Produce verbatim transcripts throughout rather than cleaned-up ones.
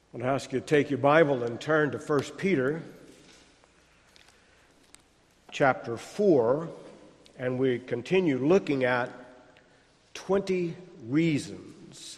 I want to ask you to take your Bible and turn to First Peter chapter four, and we continue looking at twenty reasons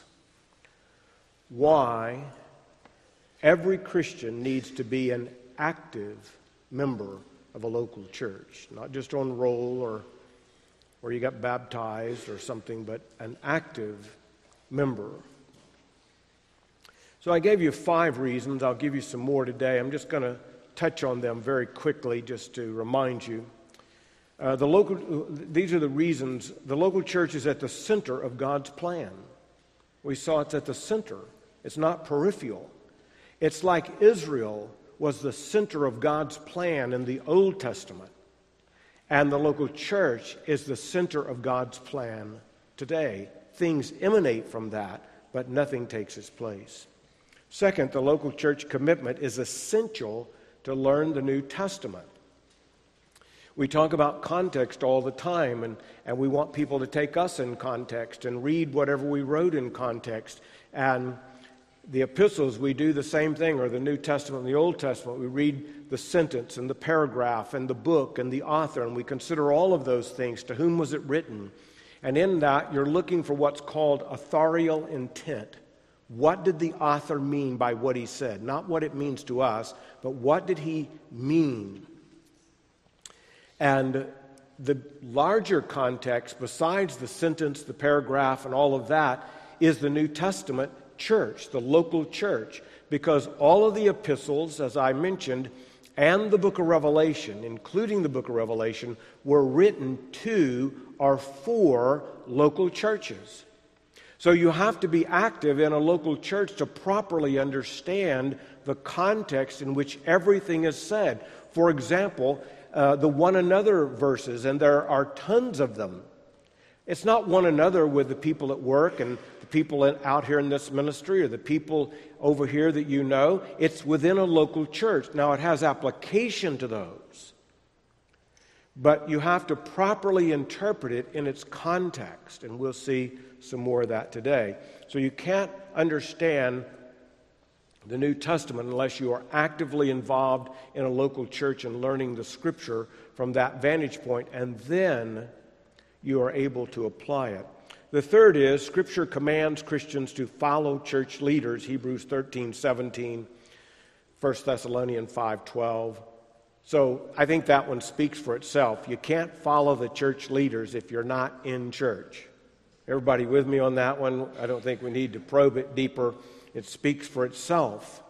why every Christian needs to be an active member of a local church, not just on roll or where you got baptized or something, but an active member. So I gave you five reasons. I'll give you some more today. I'm just going to touch on them very quickly just to remind you. Uh, the local, these are the reasons. The local church is at the center of God's plan. We saw it's at the center. It's not peripheral. It's like Israel was the center of God's plan in the Old Testament. And the local church is the center of God's plan today. Things emanate from that, but nothing takes its place. Second, the local church commitment is essential to learn the New Testament. We talk about context all the time, and, and we want people to take us in context and read whatever we wrote in context. And the epistles, we do the same thing, or the New Testament and the Old Testament. We read the sentence and the paragraph and the book and the author, and we consider all of those things. To whom was it written? And in that, you're looking for what's called authorial intent. What did the author mean by what he said? Not what it means to us, but what did he mean? And the larger context, besides the sentence, the paragraph, and all of that, is the New Testament church, the local church. Because all of the epistles, as I mentioned, and the book of Revelation, including the book of Revelation, were written to or for local churches. So you have to be active in a local church to properly understand the context in which everything is said. For example, uh, the one another verses, and there are tons of them. It's not one another with the people at work and the people in, out here in this ministry or the people over here that you know. It's within a local church. Now, it has application to those, but you have to properly interpret it in its context, and we'll see some more of that today. So you can't understand the New Testament unless you are actively involved in a local church and learning the Scripture from that vantage point, and then you are able to apply it. The third is Scripture commands Christians to follow church leaders, Hebrews thirteen seventeen, First Thessalonians five twelve. So I think that one speaks for itself. You can't follow the church leaders if you're not in church. Everybody with me on that one? I don't think we need to probe it deeper. It speaks for itself.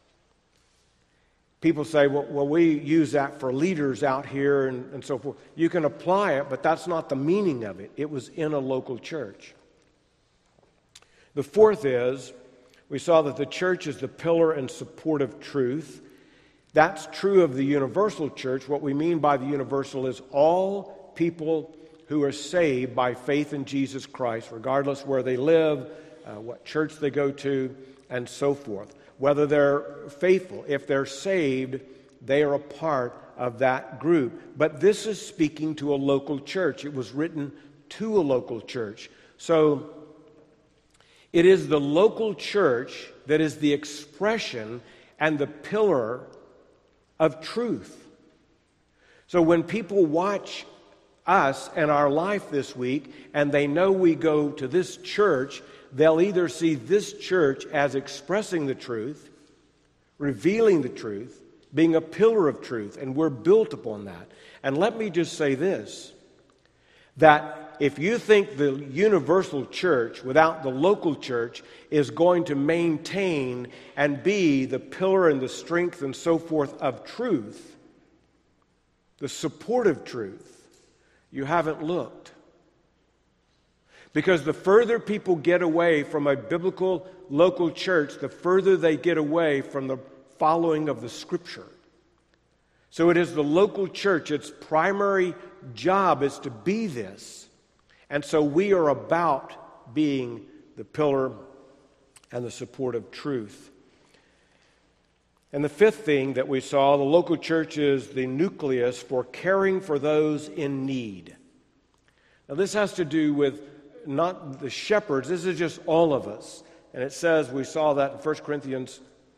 People say, well, well we use that for leaders out here and, and so forth. You can apply it, but that's not the meaning of it. It was in a local church. The fourth is, we saw that the church is the pillar and support of truth. That's true of the universal church. What we mean by the universal is all people who are saved by faith in Jesus Christ, regardless where they live, uh, what church they go to, and so forth. Whether they're faithful, if they're saved, they are a part of that group. But this is speaking to a local church. It was written to a local church. So it is the local church that is the expression and the pillar of truth. So when people watch us and our life this week, and they know we go to this church, they'll either see this church as expressing the truth, revealing the truth, being a pillar of truth, and we're built upon that. And let me just say this, that if you think the universal church without the local church is going to maintain and be the pillar and the strength and so forth of truth, the support of truth, you haven't looked. Because the further people get away from a biblical local church, the further they get away from the following of the Scripture. So it is the local church, its primary job is to be this. And so we are about being the pillar and the support of truth. And the fifth thing that we saw, the local church is the nucleus for caring for those in need. Now this has to do with not the shepherds, this is just all of us. And it says, we saw that in First Corinthians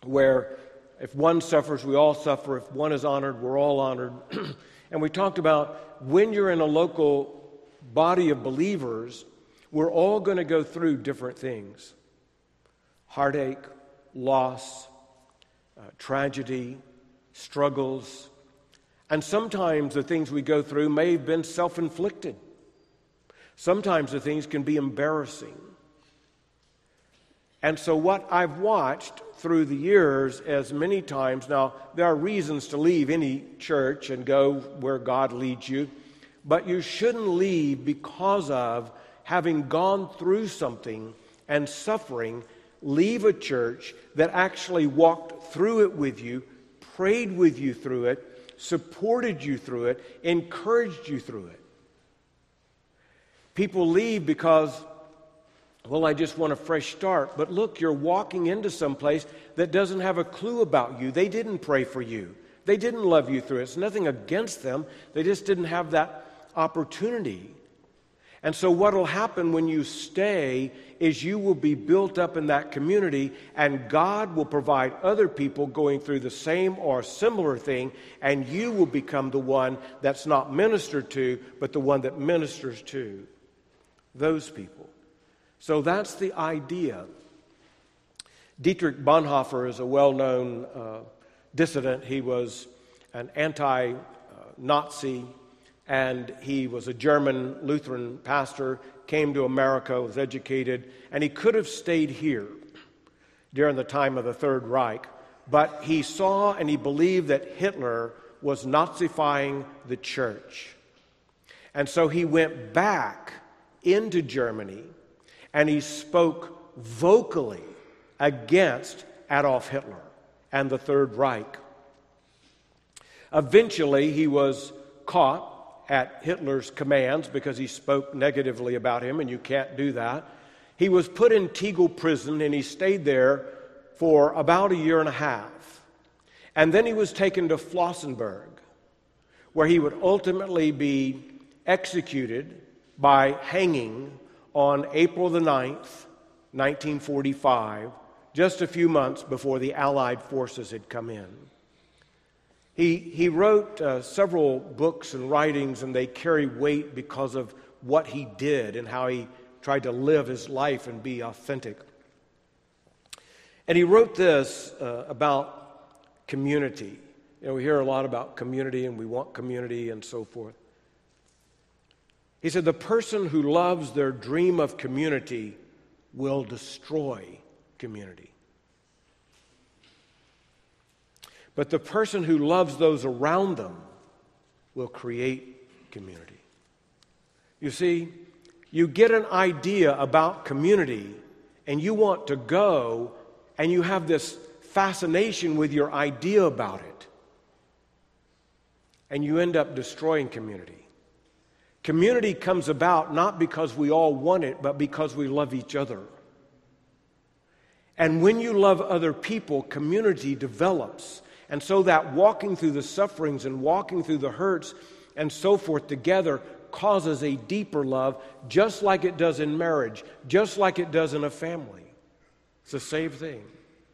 where if one suffers, we all suffer. If one is honored, we're all honored. And we talked about when you're in a local body of believers, we're all going to go through different things. Heartache, loss, uh, tragedy, struggles. And sometimes the things we go through may have been self-inflicted. Sometimes the things can be embarrassing. And so what I've watched through the years as many times, now there are reasons to leave any church and go where God leads you, but you shouldn't leave because of having gone through something and suffering. Leave a church that actually walked through it with you, prayed with you through it, supported you through it, encouraged you through it. People leave because, well, I just want a fresh start. But look, you're walking into some place that doesn't have a clue about you. They didn't pray for you. They didn't love you through it. It's nothing against them. They just didn't have that opportunity. And so what will happen when you stay is you will be built up in that community, and God will provide other people going through the same or similar thing, and you will become the one that's not ministered to, but the one that ministers to those people. So that's the idea. Dietrich Bonhoeffer is a well-known uh, dissident. He was an anti-Nazi, and he was a German Lutheran pastor, came to America, was educated, and he could have stayed here during the time of the Third Reich, but he saw and he believed that Hitler was Nazifying the church. And so he went back into Germany, and he spoke vocally against Adolf Hitler and the Third Reich. Eventually, he was caught at Hitler's commands because he spoke negatively about him, and you can't do that. He was put in Tegel prison, and he stayed there for about a year and a half. And then he was taken to Flossenburg, where he would ultimately be executed by hanging on April the ninth, nineteen forty-five, just a few months before the Allied forces had come in. He, he wrote uh, several books and writings, and they carry weight because of what he did and how he tried to live his life and be authentic. And he wrote this uh, about community. You know, we hear a lot about community, and we want community and so forth. He said, the person who loves their dream of community will destroy community. But the person who loves those around them will create community. You see, you get an idea about community, and you want to go, and you have this fascination with your idea about it, and you end up destroying community. Community comes about not because we all want it, but because we love each other. And when you love other people, community develops. And so that walking through the sufferings and walking through the hurts and so forth together causes a deeper love, just like it does in marriage, just like it does in a family. It's the same thing.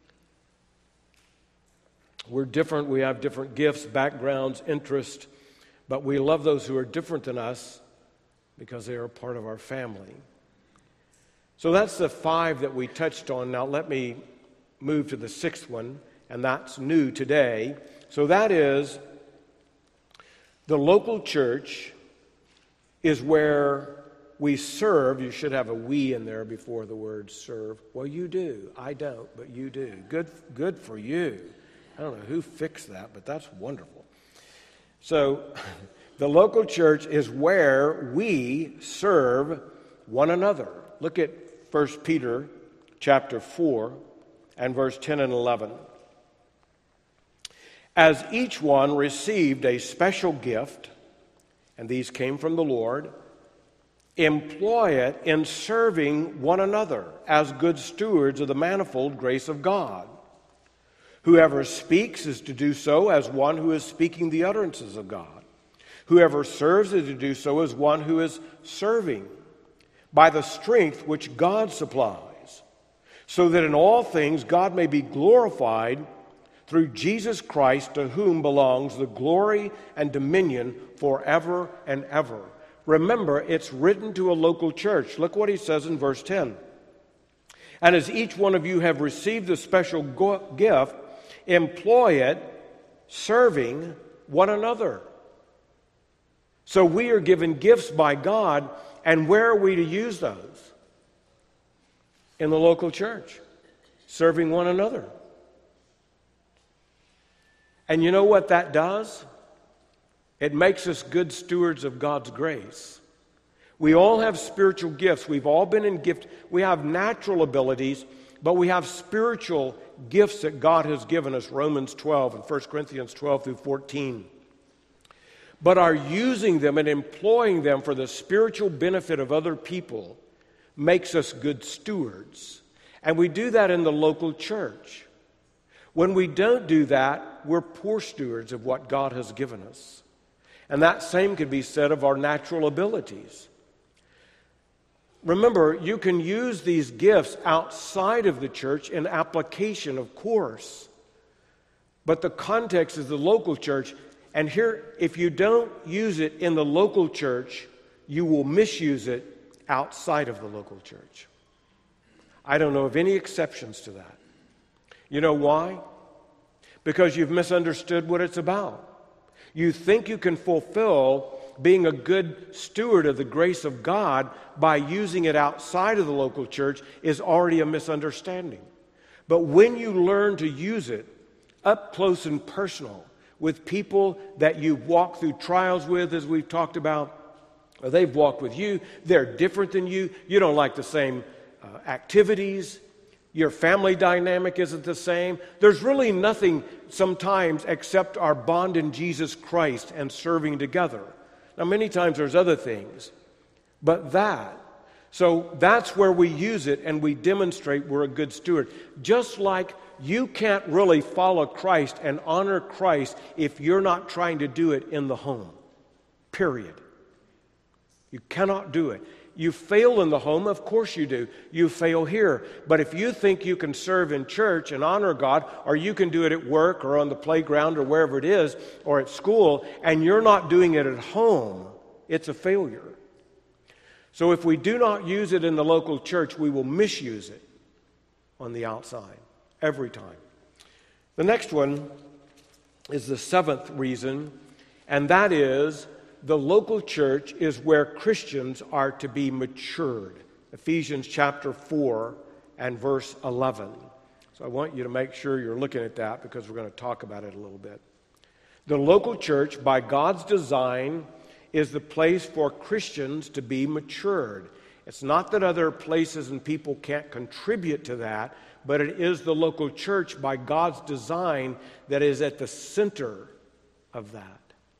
We're different. We have different gifts, backgrounds, interests, but we love those who are different than us because they are part of our family. So that's the five that we touched on. Now let me move to the sixth one. And that's new today. So that is, the local church is where we serve. You should have a we in there before the word serve. Well, you do. I don't, but you do. Good, good for you. I don't know who fixed that, but that's wonderful. So the local church is where we serve one another. Look at First Peter chapter four and verse ten and eleven. As each one received a special gift, and these came from the Lord, employ it in serving one another as good stewards of the manifold grace of God. Whoever speaks is to do so as one who is speaking the utterances of God. Whoever serves is to do so as one who is serving by the strength which God supplies, so that in all things God may be glorified through Jesus Christ, to whom belongs the glory and dominion forever and ever. Remember, it's written to a local church. Look what he says in verse ten. And as each one of you have received a special go- gift, employ it serving one another. So we are given gifts by God, and where are we to use those? In the local church, serving one another. And you know what that does? It makes us good stewards of God's grace. We all have spiritual gifts. We've all been in gift. We have natural abilities, but we have spiritual gifts that God has given us, Romans twelve and First Corinthians twelve through fourteen. But our using them and employing them for the spiritual benefit of other people makes us good stewards. And we do that in the local church. When we don't do that, we're poor stewards of what God has given us. And that same could be said of our natural abilities. Remember, you can use these gifts outside of the church in application, of course. But the context is the local church. And here, if you don't use it in the local church, you will misuse it outside of the local church. I don't know of any exceptions to that. You know why? Because you've misunderstood what it's about. You think you can fulfill being a good steward of the grace of God by using it outside of the local church is already a misunderstanding. But when you learn to use it up close and personal with people that you've walked through trials with, as we've talked about, or they've walked with you, they're different than you, you don't like the same uh, activities, your family dynamic isn't the same. There's really nothing sometimes except our bond in Jesus Christ and serving together. Now, many times there's other things, but that. So that's where we use it and we demonstrate we're a good steward. Just like you can't really follow Christ and honor Christ if you're not trying to do it in the home. Period. You cannot do it. You fail in the home, of course you do. You fail here. But if you think you can serve in church and honor God, or you can do it at work or on the playground or wherever it is, or at school, and you're not doing it at home, it's a failure. So if we do not use it in the local church, we will misuse it on the outside, every time. The next one is the seventh reason, and that is the local church is where Christians are to be matured. Ephesians chapter four and verse eleven. So I want you to make sure you're looking at that because we're going to talk about it a little bit. The local church, by God's design, is the place for Christians to be matured. It's not that other places and people can't contribute to that, but it is the local church by God's design that is at the center of that.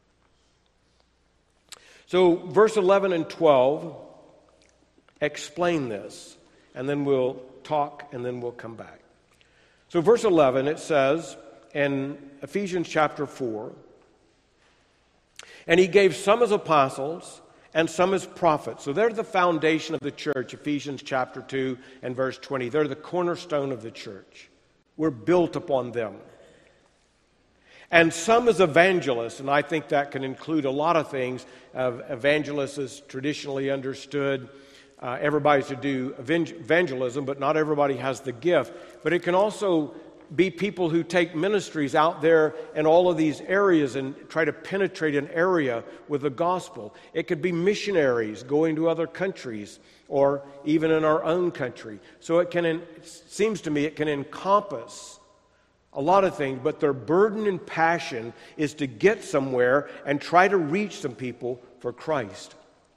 So verse eleven and twelve explain this, and then we'll talk, and then we'll come back. So verse eleven, it says in Ephesians chapter four, and he gave some as apostles and some as prophets. So they're the foundation of the church, Ephesians chapter two and verse twenty. They're the cornerstone of the church. We're built upon them. And some as evangelists, and I think that can include a lot of things. Uh, evangelists is traditionally understood. Uh, everybody's to do evangelism, but not everybody has the gift. But it can also be people who take ministries out there in all of these areas and try to penetrate an area with the gospel. It could be missionaries going to other countries or even in our own country. So it can, it seems to me, it can encompass a lot of things, but their burden and passion is to get somewhere and try to reach some people for Christ.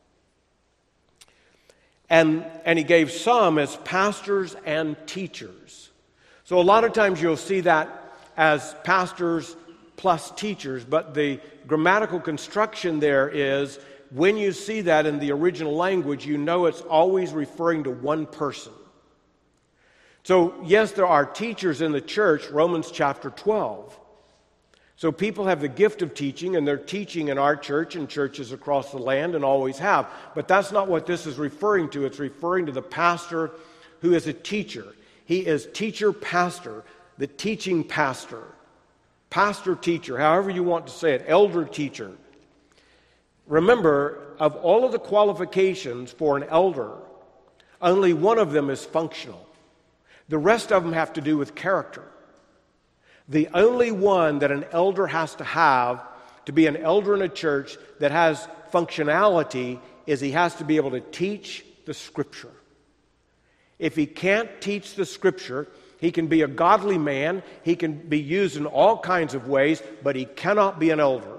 And, and he gave some as pastors and teachers. So a lot of times you'll see that as pastors plus teachers, but the grammatical construction there is, when you see that in the original language, you know it's always referring to one person. So, yes, there are teachers in the church, Romans chapter twelve. So people have the gift of teaching, and they're teaching in our church and churches across the land and always have. But that's not what this is referring to. It's referring to the pastor who is a teacher. He is teacher pastor, the teaching pastor, pastor teacher, however you want to say it, elder teacher. Remember, of all of the qualifications for an elder, only one of them is functional. The rest of them have to do with character. The only one that an elder has to have to be an elder in a church that has functionality is he has to be able to teach the Scripture. If he can't teach the Scripture, he can be a godly man, he can be used in all kinds of ways, but he cannot be an elder.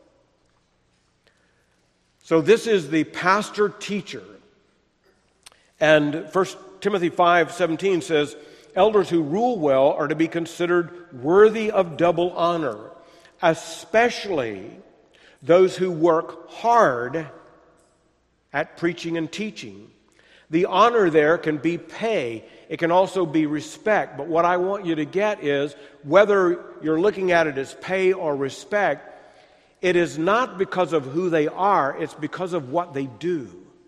So this is the pastor teacher. And First Timothy five seventeen says, elders who rule well are to be considered worthy of double honor, especially those who work hard at preaching and teaching. The honor there can be pay. It can also be respect. But what I want you to get is, whether you're looking at it as pay or respect, it is not because of who they are, it's because of what they do.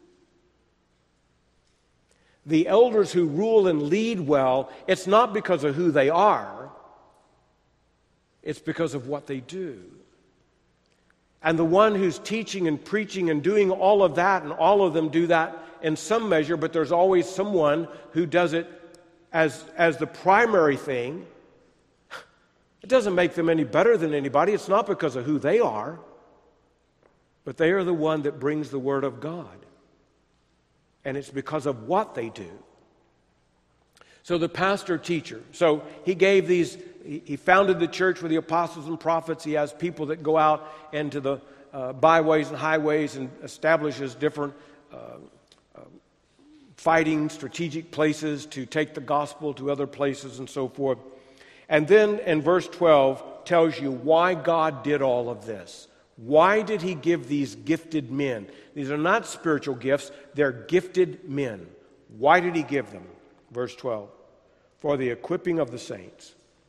The elders who rule and lead well, it's not because of who they are, it's because of what they do. And the one who's teaching and preaching and doing all of that, and all of them do that in some measure, but there's always someone who does it as, as the primary thing. It doesn't make them any better than anybody. It's not because of who they are, but they are the one that brings the Word of God. And it's because of what they do. So the pastor teacher, so he gave these, he founded the church with the apostles and prophets. He has people that go out into the uh, byways and highways and establishes different uh, uh, fighting strategic places to take the gospel to other places and so forth. And then in verse twelve tells you why God did all of this. Why did he give these gifted men? These are not spiritual gifts, they're gifted men. Why did he give them? Verse twelve, for the equipping of the saints.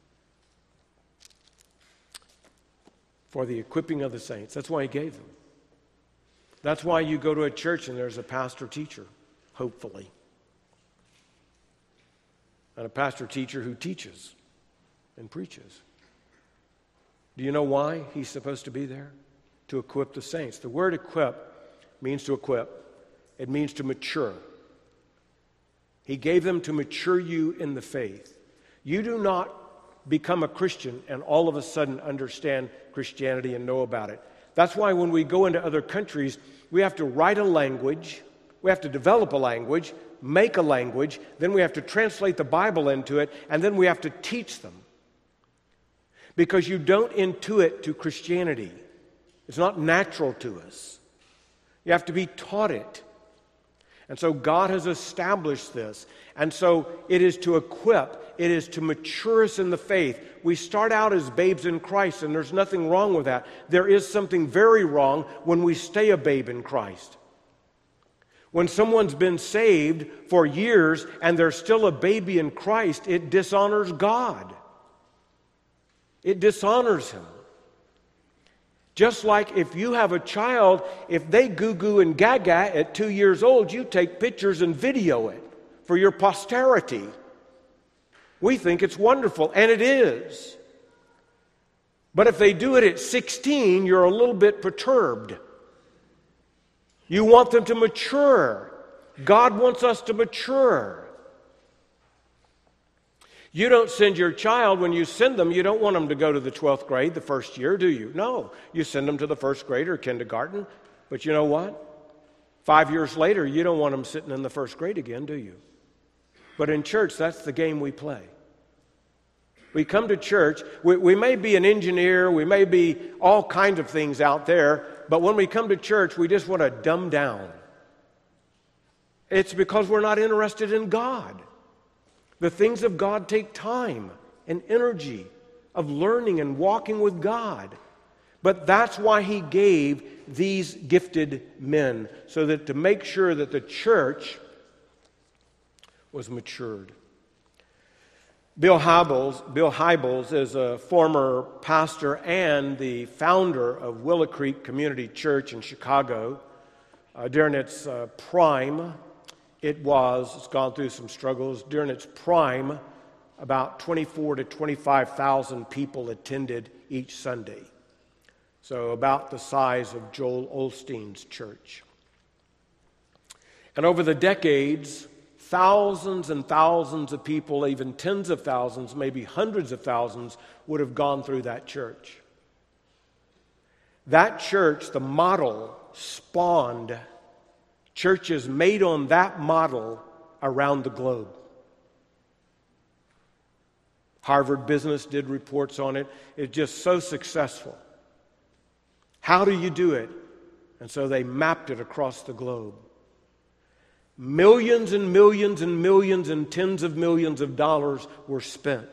For the equipping of the saints. That's why he gave them. That's why you go to a church and there's a pastor teacher, hopefully. And a pastor teacher who teaches and preaches. Do you know why he's supposed to be there? To equip the saints. The word equip means to equip. It means to mature. He gave them to mature you in the faith. You do not become a Christian and all of a sudden understand Christianity and know about it. That's why when we go into other countries, we have to write a language, we have to develop a language, make a language, then we have to translate the Bible into it, and then we have to teach them. Because you don't intuit to Christianity. It's not natural to us. You have to be taught it. And so God has established this. And so it is to equip, it is to mature us in the faith. We start out as babes in Christ, and there's nothing wrong with that. There is something very wrong when we stay a babe in Christ. When someone's been saved for years and they're still a baby in Christ, it dishonors God. It dishonors Him. Just like if you have a child, if they goo-goo and gaga at two years old, you take pictures and video it for your posterity. We think it's wonderful, and it is. But if they do it at sixteen, you're a little bit perturbed. You want them to mature. God wants us to mature. You don't send your child, when you send them, you don't want them to go to the twelfth grade the first year, do you? No. You send them to the first grade or kindergarten. But you know what? Five years later, you don't want them sitting in the first grade again, do you? But in church, that's the game we play. We come to church, we, we may be an engineer, we may be all kinds of things out there, but when we come to church, we just want to dumb down. It's because we're not interested in God. The things of God take time and energy of learning and walking with God. But that's why He gave these gifted men, so that to make sure that the church was matured. Bill Hybels, Bill Hybels is a former pastor and the founder of Willow Creek Community Church in Chicago. Uh, during its uh, prime, it was, it's gone through some struggles. During its prime, about twenty-four to twenty-five thousand people attended each Sunday. So about the size of Joel Osteen's church. And over the decades, thousands and thousands of people, even tens of thousands, maybe hundreds of thousands, would have gone through that church. That church, the model, spawned churches made on that model around the globe. Harvard Business did reports on it. It's just so successful. How do you do it? And so they mapped it across the globe. Millions and millions and millions and tens of millions of dollars were spent.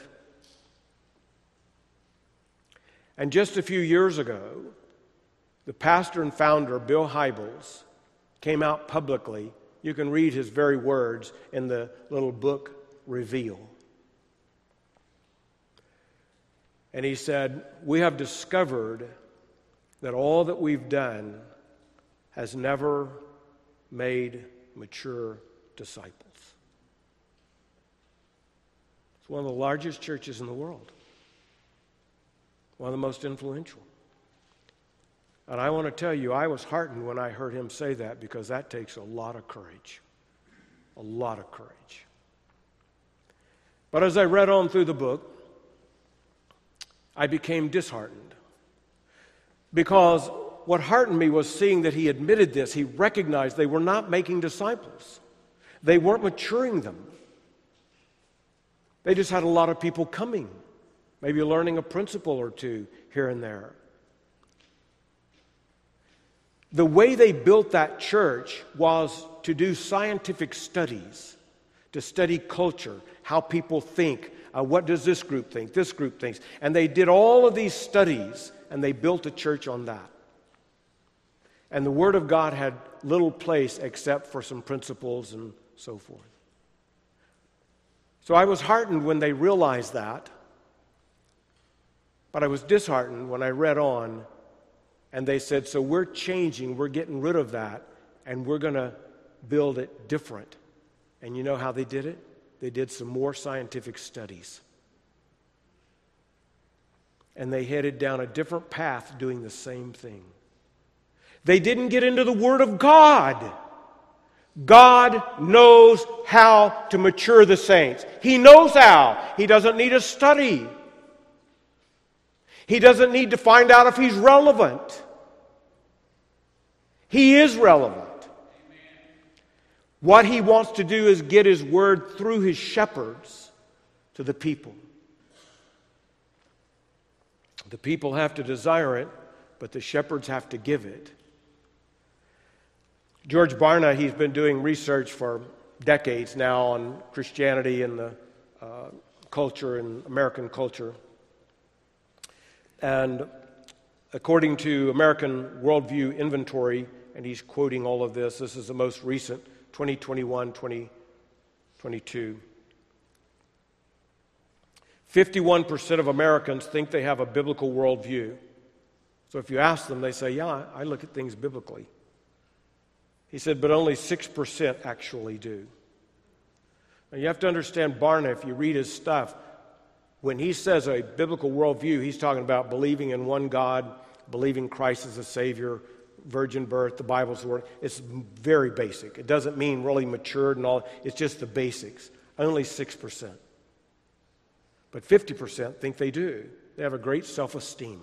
And just a few years ago, the pastor and founder, Bill Hybels, came out publicly. You can read his very words in the little book, Reveal. And he said, "We have discovered that all that we've done has never made mature disciples." It's one of the largest churches in the world, one of the most influential. And I want to tell you, I was heartened when I heard him say that, because that takes a lot of courage. A lot of courage. But as I read on through the book, I became disheartened. Because what heartened me was seeing that he admitted this. He recognized they were not making disciples. They weren't maturing them. They just had a lot of people coming, maybe learning a principle or two here and there. The way they built that church was to do scientific studies, to study culture, how people think, uh, what does this group think, this group thinks. And they did all of these studies, and they built a church on that. And the Word of God had little place except for some principles and so forth. So I was heartened when they realized that, but I was disheartened when I read on. And they said, so we're changing, we're getting rid of that, and we're going to build it different. And you know how they did it? They did some more scientific studies. And they headed down a different path doing the same thing. They didn't get into the Word of God. God knows how to mature the saints. He knows how. He doesn't need a study. He doesn't need to find out if he's relevant. He is relevant. What he wants to do is get his word through his shepherds to the people. The people have to desire it, but the shepherds have to give it. George Barna, he's been doing research for decades now on Christianity and the uh, culture and American culture. And according to American Worldview Inventory, and he's quoting all of this, this is the most recent, twenty twenty-one, twenty twenty-two. fifty-one percent of Americans think they have a biblical worldview. So if you ask them, they say, yeah, I look at things biblically. He said, but only six percent actually do. Now you have to understand Barna, if you read his stuff, when he says a biblical worldview, he's talking about believing in one God, believing Christ as a Savior, virgin birth, the Bible's the word. It's very basic. It doesn't mean really matured and all. It's just the basics. Only six percent. But fifty percent think they do. They have a great self-esteem.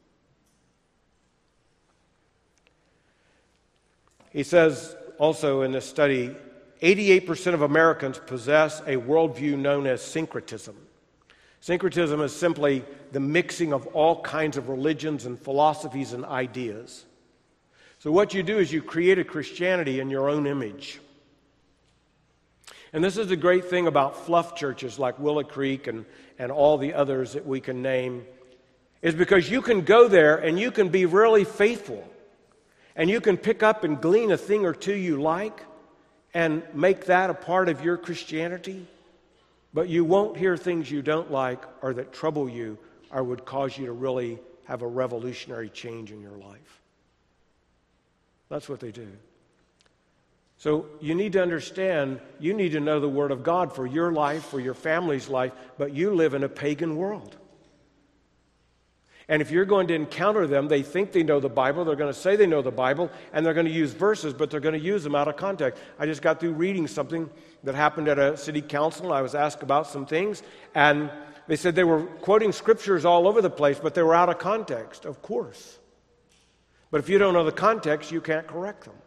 He says also in this study, eighty-eight percent of Americans possess a worldview known as syncretism. Syncretism is simply the mixing of all kinds of religions and philosophies and ideas. So what you do is you create a Christianity in your own image. And this is the great thing about fluff churches like Willow Creek and, and all the others that we can name, is because you can go there and you can be really faithful. And you can pick up and glean a thing or two you like and make that a part of your Christianity. But you won't hear things you don't like or that trouble you or would cause you to really have a revolutionary change in your life. That's what they do. So you need to understand, you need to know the Word of God for your life, for your family's life, but you live in a pagan world. And if you're going to encounter them, they think they know the Bible, they're going to say they know the Bible, and they're going to use verses, but they're going to use them out of context. I just got through reading something that happened at a city council. I was asked about some things, and they said they were quoting scriptures all over the place, but they were out of context, of course. But if you don't know the context, you can't correct them.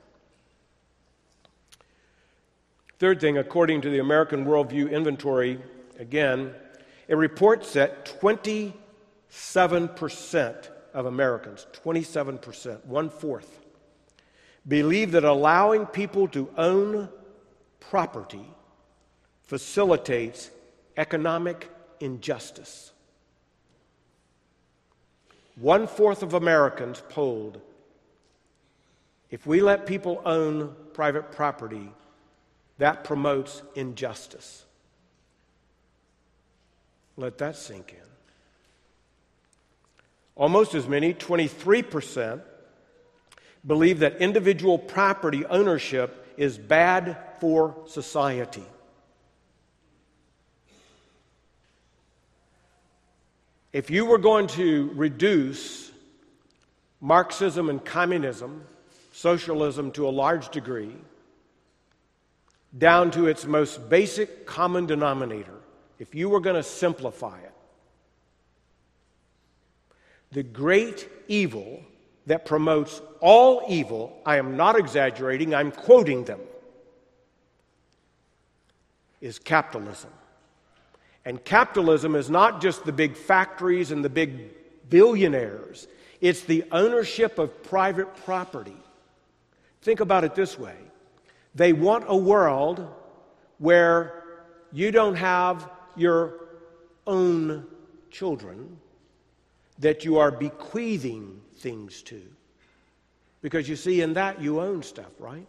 Third thing, according to the American Worldview Inventory, again, it reports that twenty-seven percent of Americans, twenty-seven percent, one-fourth, believe that allowing people to own property facilitates economic injustice. One-fourth of Americans polled, if we let people own private property, that promotes injustice. Let that sink in. Almost as many, twenty-three percent, believe that individual property ownership is bad for society. If you were going to reduce Marxism and communism, socialism to a large degree, down to its most basic common denominator, if you were going to simplify it, the great evil that promotes all evil, I am not exaggerating, I'm quoting them, is capitalism. And capitalism is not just the big factories and the big billionaires. It's the ownership of private property. Think about it this way. They want a world where you don't have your own children that you are bequeathing things to. Because you see, in that you own stuff, right?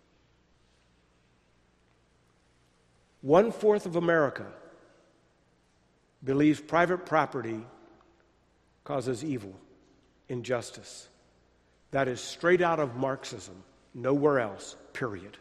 One-fourth of America believes private property causes evil, injustice. That is straight out of Marxism, nowhere else, period.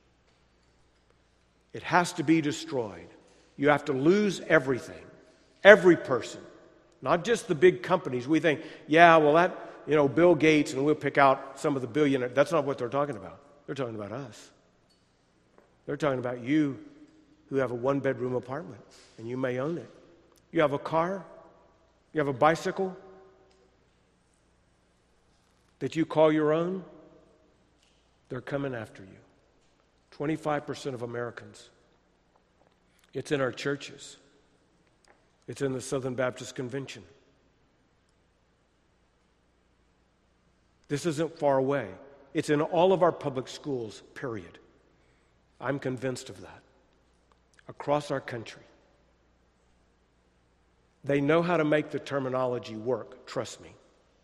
It has to be destroyed. You have to lose everything, every person, not just the big companies. We think, yeah, well, that, you know, Bill Gates, and we'll pick out some of the billionaires. That's not what they're talking about. They're talking about us. They're talking about you who have a one-bedroom apartment, and you may own it. You have a car, you have a bicycle that you call your own, they're coming after you. twenty-five percent of Americans. It's in our churches. It's in the Southern Baptist Convention. This isn't far away. It's in all of our public schools, period. I'm convinced of that. Across our country. They know how to make the terminology work, trust me.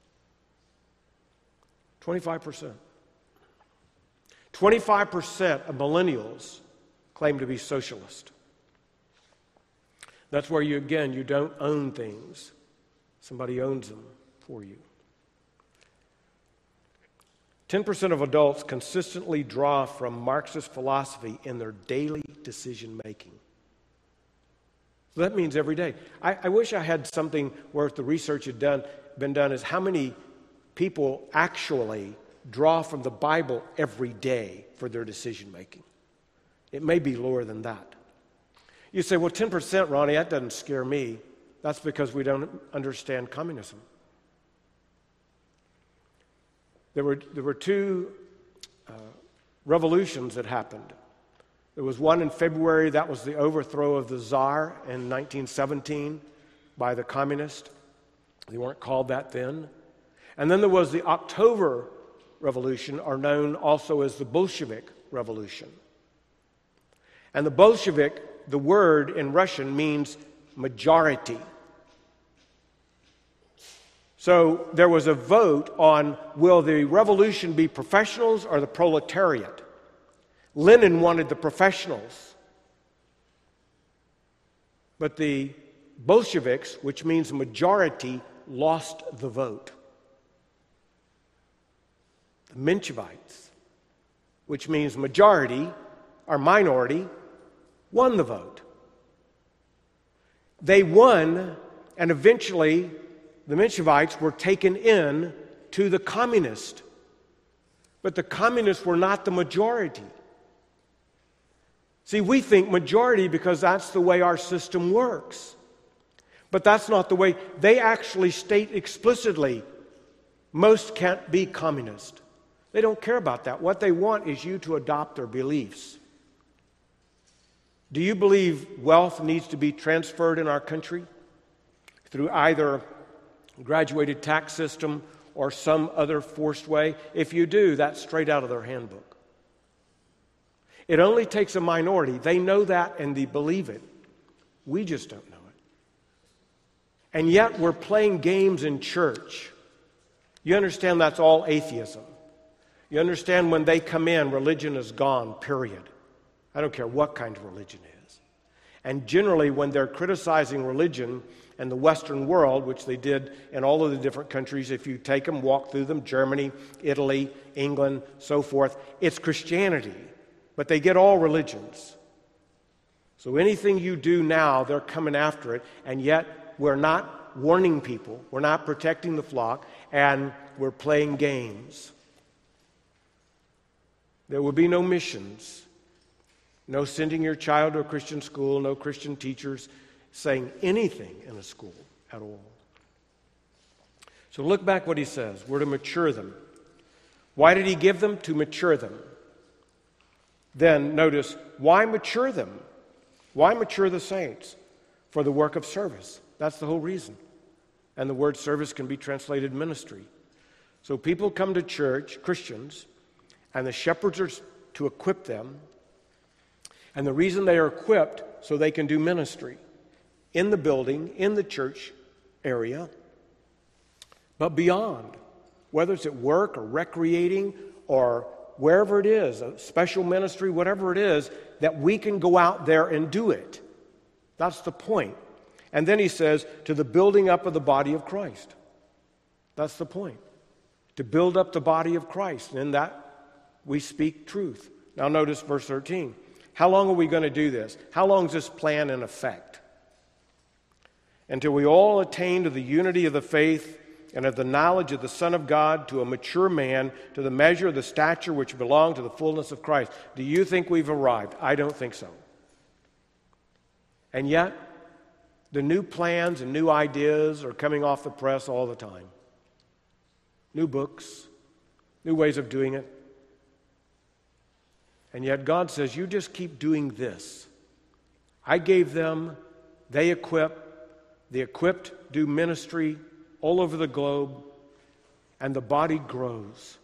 twenty-five percent. twenty-five percent of millennials claim to be socialist. That's where you, again, you don't own things. Somebody owns them for you. ten percent of adults consistently draw from Marxist philosophy in their daily decision making. So that means every day. I, I wish I had something where if the research had done, been done is how many people actually draw from the Bible every day for their decision making. It may be lower than that. You say, well, ten percent, Ronnie, that doesn't scare me. That's because we don't understand communism. There were, there were two uh, revolutions that happened. There was one in February, that was the overthrow of the Tsar in nineteen seventeen by the communists. They weren't called that then. And then there was the October Revolution, or known also as the Bolshevik Revolution. And the Bolshevik, the word in Russian means majority. So there was a vote on, will the revolution be professionals or the proletariat? Lenin wanted the professionals. But the Bolsheviks, which means majority, lost the vote. The Menshevites which means majority or minority, won the vote. They won, and eventually the Menshevites were taken in to the communists. But the communists were not the majority. See, we think majority because that's the way our system works. But that's not the way. They actually state explicitly, most can't be communist. They don't care about that. What they want is you to adopt their beliefs. Do you believe wealth needs to be transferred in our country through either graduated tax system or some other forced way? If you do, that's straight out of their handbook. It only takes a minority. They know that and they believe it. We just don't know it. And yet we're playing games in church. You understand that's all atheism. You understand when they come in, religion is gone, period. I don't care what kind of religion it is. And generally when they're criticizing religion and the Western world, which they did in all of the different countries, if you take them, walk through them, Germany, Italy, England, so forth, it's Christianity. But they get all religions. So anything you do now, they're coming after it, and yet we're not warning people, we're not protecting the flock, and we're playing games. There will be no missions, no sending your child to a Christian school, no Christian teachers saying anything in a school at all. So look back what he says. We're to mature them. Why did he give them? To mature them. Then notice, why mature them? Why mature the saints? For the work of service. That's the whole reason. And the word service can be translated ministry. So people come to church, Christians, and the shepherds are to equip them. And the reason they are equipped, so they can do ministry in the building, in the church area, but beyond, whether it's at work or recreating or wherever it is, a special ministry, whatever it is, that we can go out there and do it. That's the point. And then he says, to the building up of the body of Christ. That's the point. To build up the body of Christ. And in that, we speak truth. Now notice verse thirteen. How long are we going to do this? How long is this plan in effect? Until we all attain to the unity of the faith and of the knowledge of the Son of God, to a mature man, to the measure of the stature which belongs to the fullness of Christ. Do you think we've arrived? I don't think so. And yet, the new plans and new ideas are coming off the press all the time. New books, new ways of doing it. And yet God says, you just keep doing this. I gave them, they equip, the equipped do ministry all over the globe, and the body grows.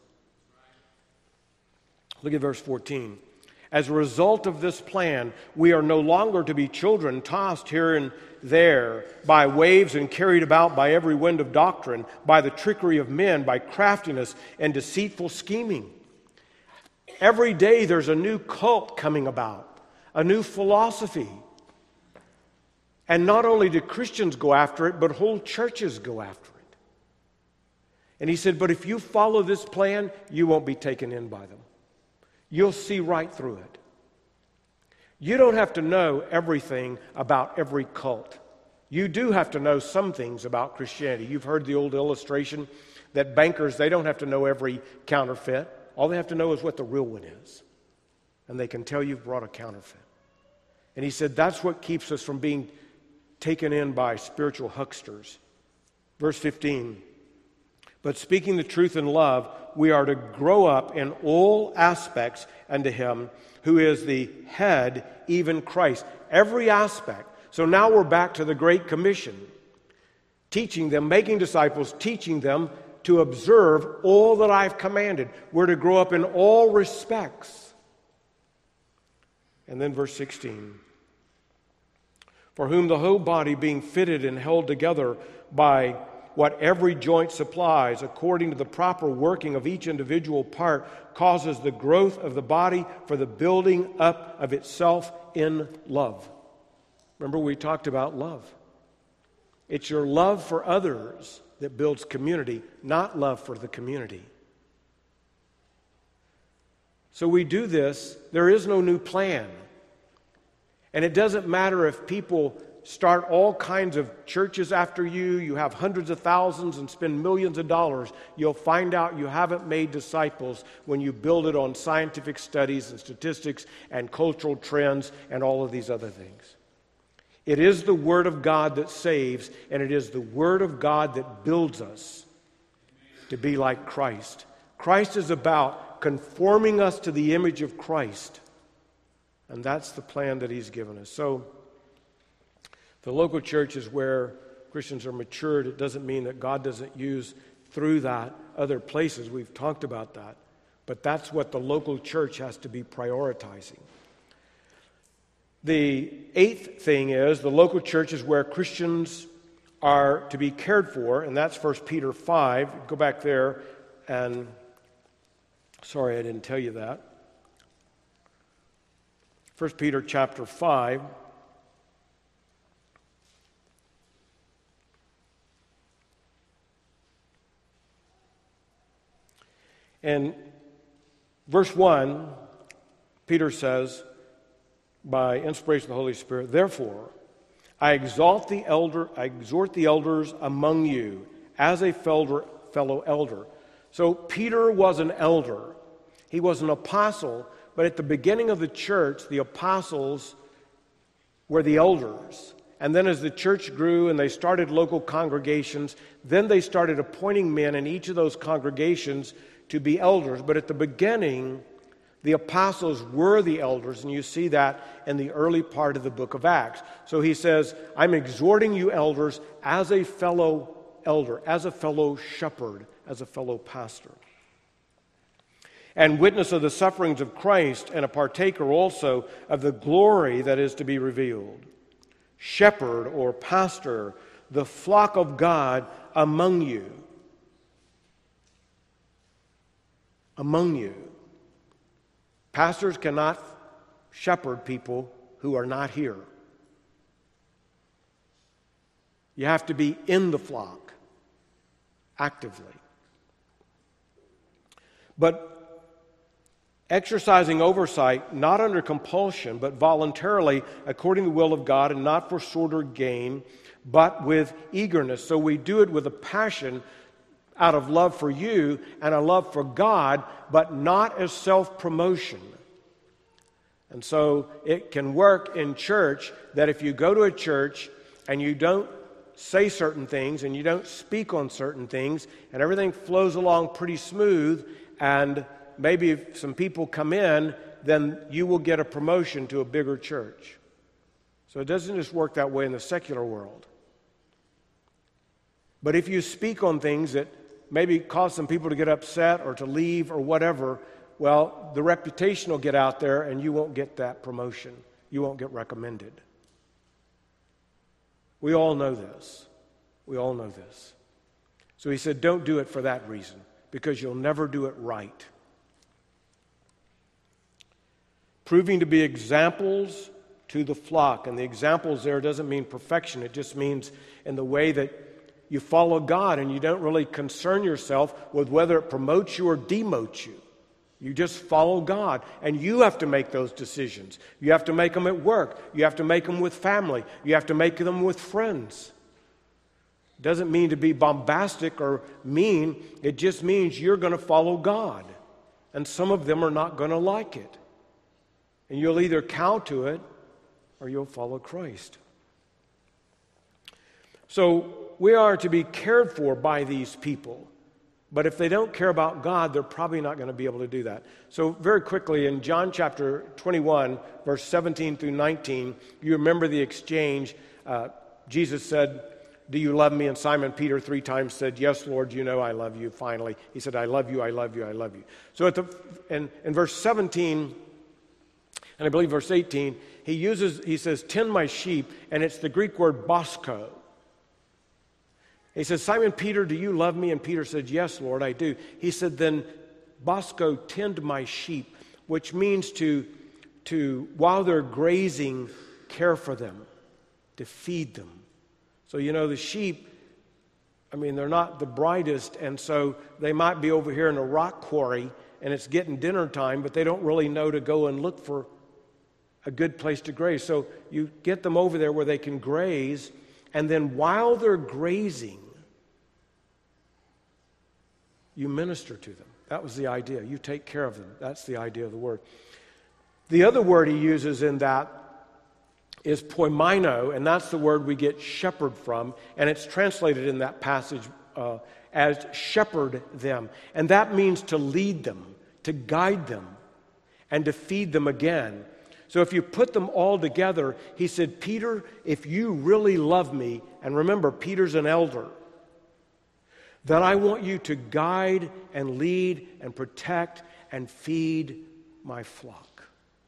Look at verse fourteen. As a result of this plan, we are no longer to be children tossed here and there by waves and carried about by every wind of doctrine, by the trickery of men, by craftiness and deceitful scheming. Every day there's a new cult coming about, a new philosophy. And not only do Christians go after it, but whole churches go after it. And he said, but if you follow this plan, you won't be taken in by them. You'll see right through it. You don't have to know everything about every cult. You do have to know some things about Christianity. You've heard the old illustration that bankers, they don't have to know every counterfeit. All they have to know is what the real one is. And they can tell you've brought a counterfeit. And he said that's what keeps us from being taken in by spiritual hucksters. Verse fifteen. But speaking the truth in love, we are to grow up in all aspects unto him who is the head, even Christ. Every aspect. So now we're back to the Great Commission. Teaching them, making disciples, teaching them to observe all that I've commanded. We're to grow up in all respects. And then verse sixteen. For whom the whole body being fitted and held together by what every joint supplies, according to the proper working of each individual part, causes the growth of the body for the building up of itself in love. Remember, we talked about love. It's your love for others that builds community, not love for the community. So we do this. There is no new plan. And it doesn't matter if people start all kinds of churches after you, you have hundreds of thousands and spend millions of dollars, you'll find out you haven't made disciples when you build it on scientific studies and statistics and cultural trends and all of these other things. It is the Word of God that saves, and it is the Word of God that builds us to be like Christ. Christ is about conforming us to the image of Christ, and that's the plan that He's given us. So, the local church is where Christians are matured. It doesn't mean that God doesn't use through that other places. We've talked about that. But that's what the local church has to be prioritizing. The eighth thing is the local church is where Christians are to be cared for, and that's First Peter five. Go back there, and sorry I didn't tell you that. First Peter chapter five. And verse one, Peter says, by inspiration of the Holy Spirit, therefore, I exalt the elder, I exhort the elders among you as a felder, fellow elder. So Peter was an elder. He was an apostle, but at the beginning of the church, the apostles were the elders. And then as the church grew and they started local congregations, then they started appointing men in each of those congregations to be elders. But at the beginning, the apostles were the elders, and you see that in the early part of the book of Acts. So he says, I'm exhorting you elders as a fellow elder, as a fellow shepherd, as a fellow pastor, and witness of the sufferings of Christ, and a partaker also of the glory that is to be revealed. Shepherd or pastor, the flock of God among you. Among you. Pastors cannot shepherd people who are not here. You have to be in the flock actively. But exercising oversight, not under compulsion, but voluntarily, according to the will of God, and not for sordid gain, but with eagerness. So we do it with a passion out of love for you and a love for God, but not as self-promotion. And so it can work in church that if you go to a church and you don't say certain things and you don't speak on certain things and everything flows along pretty smooth, and maybe if some people come in, then you will get a promotion to a bigger church. So it doesn't just work that way in the secular world. But if you speak on things that maybe cause some people to get upset or to leave or whatever, well, the reputation will get out there and you won't get that promotion. You won't get recommended. We all know this. We all know this. So he said, don't do it for that reason, because you'll never do it right. Proving to be examples to the flock. And the examples there doesn't mean perfection. It just means in the way that you follow God and you don't really concern yourself with whether it promotes you or demotes you. You just follow God, and you have to make those decisions. You have to make them at work. You have to make them with family. You have to make them with friends. It doesn't mean to be bombastic or mean. It just means you're going to follow God, and some of them are not going to like it. And you'll either cow to it or you'll follow Christ. So we are to be cared for by these people. But if they don't care about God, they're probably not going to be able to do that. So very quickly, in John chapter twenty-one, verse seventeen through nineteen, you remember the exchange. Uh, Jesus said, do you love me? And Simon Peter three times said, yes, Lord, you know I love you. Finally, he said, I love you, I love you, I love you. So at the in, in verse seventeen, and I believe verse eighteen, he uses, he says, tend my sheep, and it's the Greek word bosco. He says, Simon Peter, do you love me? And Peter said, yes, Lord, I do. He said, then bosco, tend my sheep, which means to, to while they're grazing, care for them, to feed them. So, you know, the sheep, I mean, they're not the brightest, and so they might be over here in a rock quarry, and it's getting dinner time, but they don't really know to go and look for a good place to graze. So you get them over there where they can graze, and then while they're grazing, you minister to them. That was the idea. You take care of them. That's the idea of the word. The other word he uses in that is poimino, and that's the word we get shepherd from, and it's translated in that passage uh, as shepherd them. And that means to lead them, to guide them, and to feed them again. So if you put them all together, he said, Peter, if you really love me, and remember, Peter's an elder, then I want you to guide and lead and protect and feed my flock.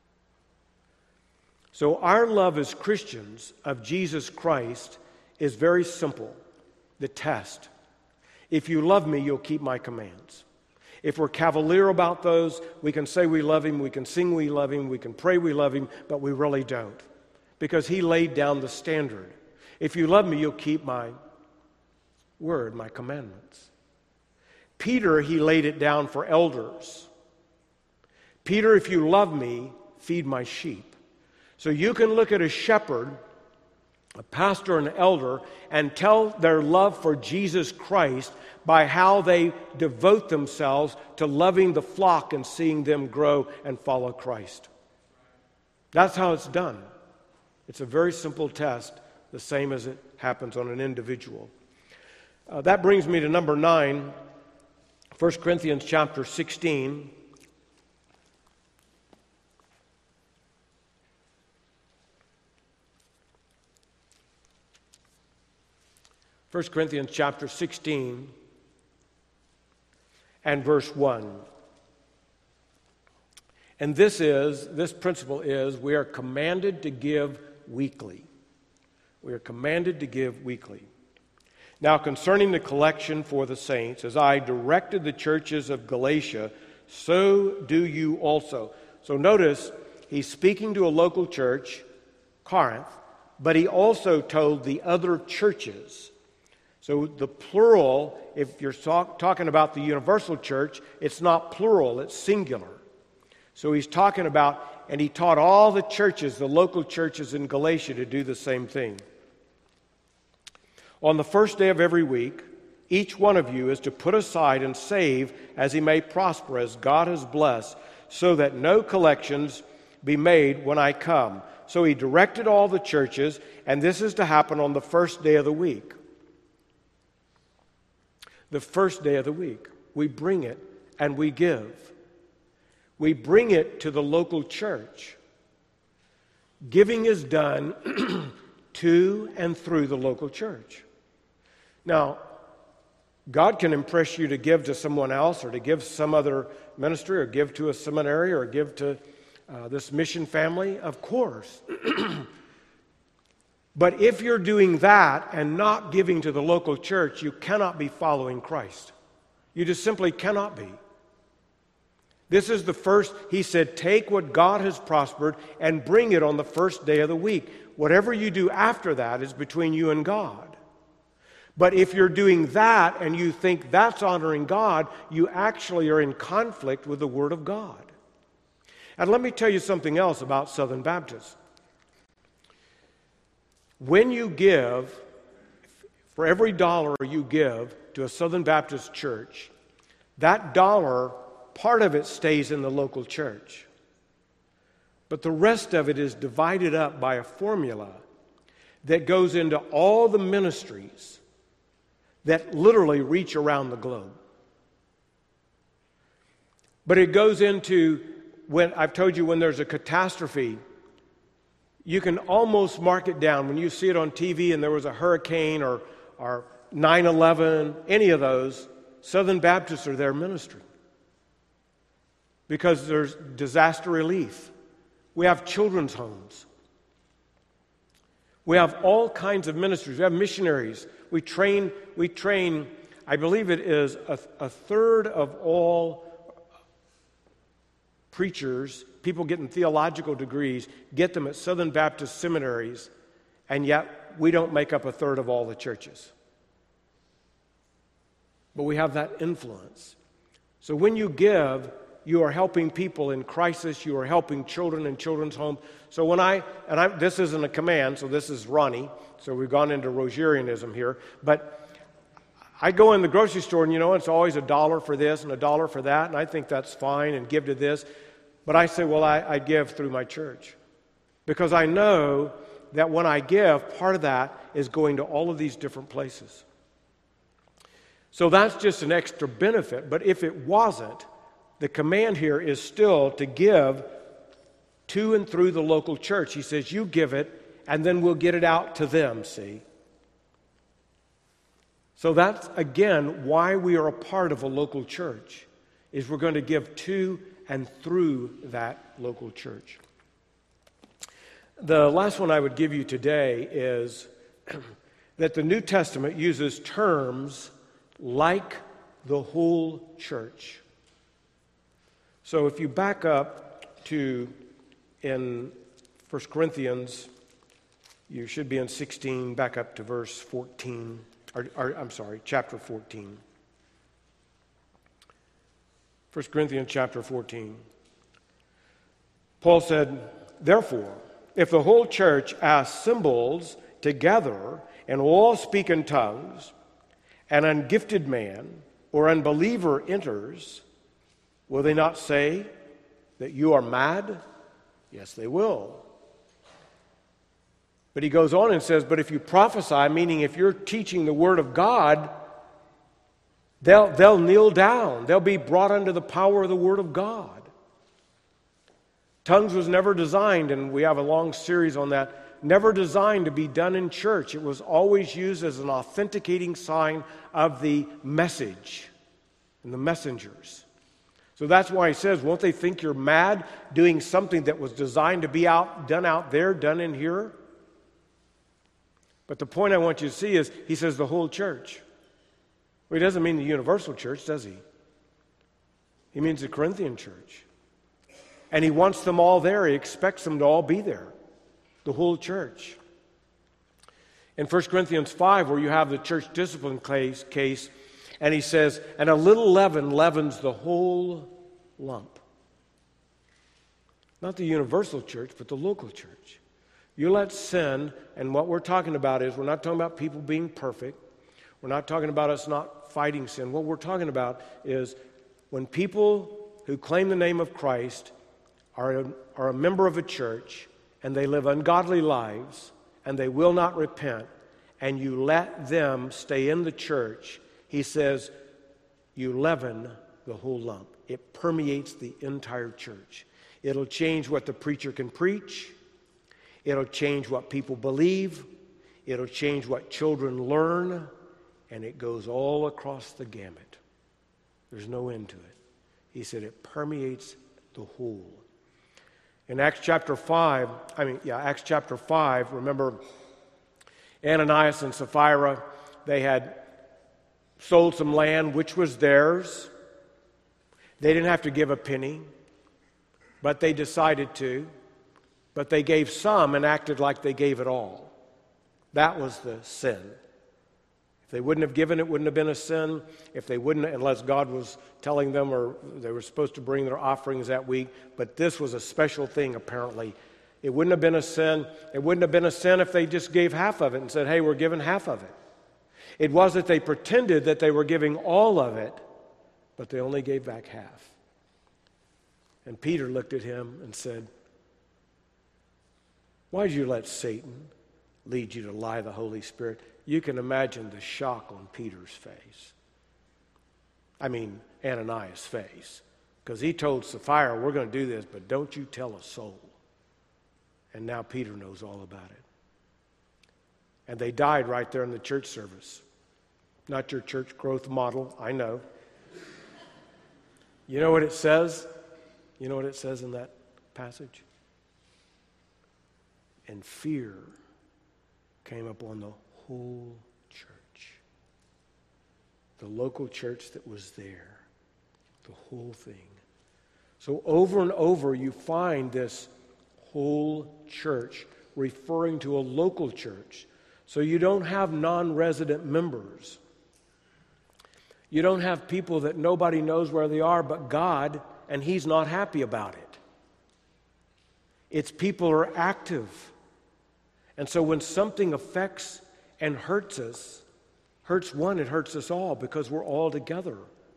So our love as Christians of Jesus Christ is very simple. The test. If you love me, you'll keep my commands. If we're cavalier about those, we can say we love him, we can sing we love him, we can pray we love him, but we really don't. Because he laid down the standard. If you love me, you'll keep my word, my commandments. Peter, he laid it down for elders. Peter, if you love me, feed my sheep. So you can look at a shepherd, a pastor, an elder, and tell their love for Jesus Christ by how they devote themselves to loving the flock and seeing them grow and follow Christ. That's how it's done. It's a very simple test, the same as it happens on an individual. Uh, that brings me to number nine, First Corinthians chapter sixteen. First Corinthians chapter sixteen and verse one. And this is, this principle is, we are commanded to give weekly. We are commanded to give weekly. Now, concerning the collection for the saints, as I directed the churches of Galatia, so do you also. So notice, he's speaking to a local church, Corinth, but he also told the other churches. So the plural, if you're talk, talking about the universal church, it's not plural, it's singular. So he's talking about, and he taught all the churches, the local churches in Galatia, to do the same thing. On the first day of every week, each one of you is to put aside and save as he may prosper, as God has blessed, so that no collections be made when I come. So he directed all the churches, and this is to happen on the first day of the week. The first day of the week. We bring it and we give. We bring it to the local church. Giving is done to and through the local church. Now, God can impress you to give to someone else or to give some other ministry or give to a seminary or give to uh, this mission family, of course. But if you're doing that and not giving to the local church, you cannot be following Christ. You just simply cannot be. This is the first, he said, take what God has prospered and bring it on the first day of the week. Whatever you do after that is between you and God. But if you're doing that and you think that's honoring God, you actually are in conflict with the Word of God. And let me tell you something else about Southern Baptists. When you give, for every dollar you give to a Southern Baptist church, that dollar, part of it stays in the local church. But the rest of it is divided up by a formula that goes into all the ministries that literally reach around the globe. But it goes into, when I've told you, when there's a catastrophe, you can almost mark it down. When you see it on T V and there was a hurricane or, or nine eleven, any of those, Southern Baptists are there ministering. Because there's disaster relief. We have children's homes. We have all kinds of ministries. We have missionaries. We train, we train, I believe it is a, a third of all preachers, people getting theological degrees, get them at Southern Baptist seminaries, and yet we don't make up a third of all the churches. But we have that influence. So when you give, You are helping people in crisis. You are helping children in children's homes. So when I, and I, this isn't a command, so this is Ronnie. So we've gone into Rogerianism here. But I go in the grocery store and, you know, it's always a dollar for this and a dollar for that. And I think that's fine and give to this. But I say, well, I, I give through my church. Because I know that when I give, part of that is going to all of these different places. So that's just an extra benefit. But if it wasn't, the command here is still to give to and through the local church. He says, you give it, and then we'll get it out to them, see? So that's, again, why we are a part of a local church, is we're going to give to and through that local church. The last one I would give you today is that the New Testament uses terms like the whole church. So if you back up to in First Corinthians, you should be in sixteen, back up to verse fourteen, or, or I'm sorry, chapter fourteen. First Corinthians chapter fourteen. Paul said, therefore, if the whole church assembles together and all speak in tongues, an ungifted man or unbeliever enters, will they not say that you are mad? Yes, they will. But he goes on and says, but if you prophesy, meaning if you're teaching the word of God, they'll, they'll kneel down. They'll be brought under the power of the word of God. Tongues was never designed, and we have a long series on that, never designed to be done in church. It was always used as an authenticating sign of the message and the messengers. So that's why he says, won't they think you're mad doing something that was designed to be out, done out there, done in here? But the point I want you to see is, he says the whole church. Well, he doesn't mean the universal church, does he? He means the Corinthian church. And he wants them all there. He expects them to all be there. The whole church. In First Corinthians five, where you have the church discipline case, case, and he says, and a little leaven leavens the whole lump. Not the universal church, but the local church. You let sin, and what we're talking about is, we're not talking about people being perfect. We're not talking about us not fighting sin. What we're talking about is when people who claim the name of Christ are a, are a member of a church, and they live ungodly lives, and they will not repent, and you let them stay in the church, he says, you leaven the whole lump. It permeates the entire church. It'll change what the preacher can preach. It'll change what people believe. It'll change what children learn. And it goes all across the gamut. There's no end to it. He said it permeates the whole. In Acts chapter five, I mean, yeah, Acts chapter five, remember Ananias and Sapphira, they had sold some land which was theirs. They didn't have to give a penny, but they decided to. But they gave some and acted like they gave it all. That was the sin. If they wouldn't have given, it wouldn't have been a sin. If they wouldn't, unless God was telling them, or they were supposed to bring their offerings that week. But this was a special thing, apparently. It wouldn't have been a sin. It wouldn't have been a sin if they just gave half of it and said, hey, we're giving half of it. It was that they pretended that they were giving all of it, but they only gave back half. And Peter looked at him and said, why did you let Satan lead you to lie the Holy Spirit? You can imagine the shock on Peter's face. I mean, Ananias' face. Because he told Sapphira, we're going to do this, but don't you tell a soul. And now Peter knows all about it. And they died right there in the church service. Not your church growth model, I know. You know what it says? You know what it says in that passage? And fear came upon the whole church. The local church that was there. The whole thing. So over and over you find this whole church referring to a local church. So you don't have non-resident members. You don't have people that nobody knows where they are but God and he's not happy about it. It's people are active. And so when something affects and hurts us, hurts one, it hurts us all because we're all together.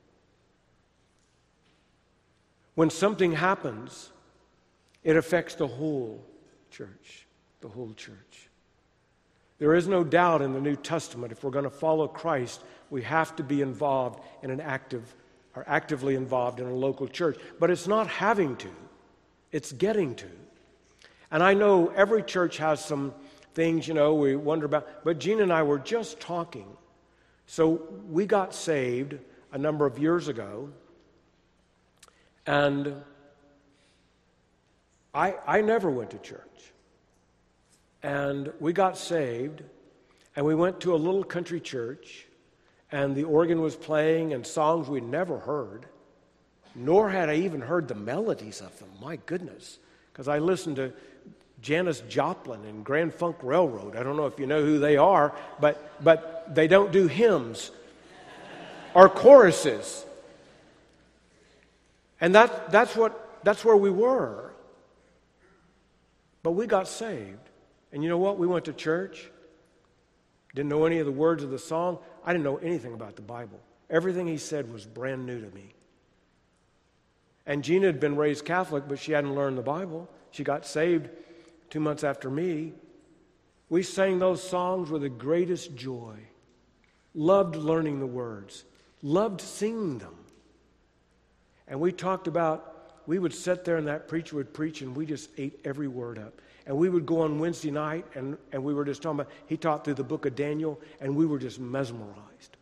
When something happens, it affects the whole church, the whole church. There is no doubt in the New Testament, if we're going to follow Christ, we have to be involved in an active, or actively involved in a local church. But it's not having to, it's getting to. And I know every church has some things, you know, we wonder about, but Gina and I were just talking. So we got saved a number of years ago, and I, I never went to church. And we got saved, and we went to a little country church, and the organ was playing and songs we'd never heard, nor had I even heard the melodies of them. My goodness, because I listened to Janis Joplin and Grand Funk Railroad. I don't know if you know who they are, but but they don't do hymns or choruses. And that that's what that's where we were. But we got saved. And you know what? We went to church. Didn't know any of the words of the song. I didn't know anything about the Bible. Everything he said was brand new to me. And Gina had been raised Catholic, but she hadn't learned the Bible. She got saved two months after me. We sang those songs with the greatest joy. Loved learning the words. Loved singing them. And we talked about, we would sit there and that preacher would preach and we just ate every word up. And we would go on Wednesday night and, and we were just talking about, he taught through the book of Daniel and we were just mesmerized.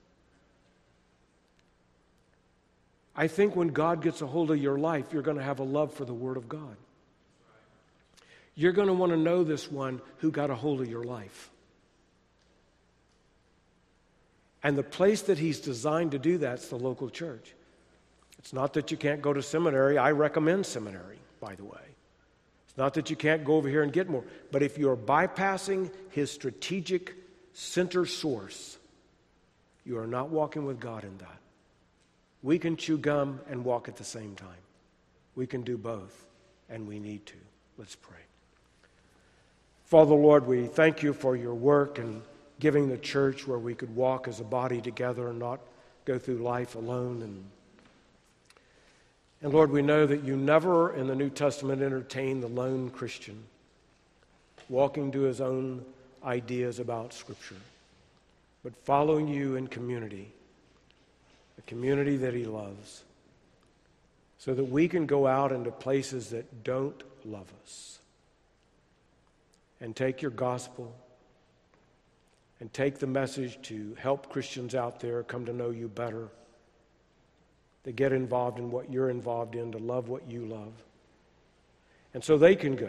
I think when God gets a hold of your life, you're going to have a love for the Word of God. You're going to want to know this one who got a hold of your life. And the place that he's designed to do that's the local church. It's not that you can't go to seminary. I recommend seminary, by the way. It's not that you can't go over here and get more. But if you're bypassing his strategic center source, you are not walking with God in that. We can chew gum and walk at the same time. We can do both, and we need to. Let's pray. Father, Lord, we thank you for your work and giving the church where we could walk as a body together and not go through life alone. And, and Lord, we know that you never in the New Testament entertain the lone Christian walking to his own ideas about Scripture, but following you in community, a community that he loves, so that we can go out into places that don't love us and take your gospel and take the message to help Christians out there come to know you better, to get involved in what you're involved in, to love what you love. And so they can go.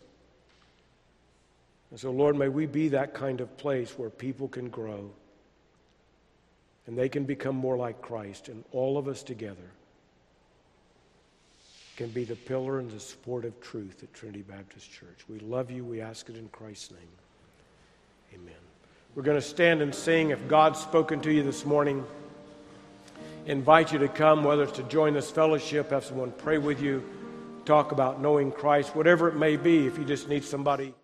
And so, Lord, may we be that kind of place where people can grow and they can become more like Christ, and all of us together can be the pillar and the support of truth at Trinity Baptist Church. We love you. We ask it in Christ's name. Amen. We're going to stand and sing. If God's spoken to you this morning, invite you to come, whether it's to join this fellowship, have someone pray with you, talk about knowing Christ, whatever it may be. If you just need somebody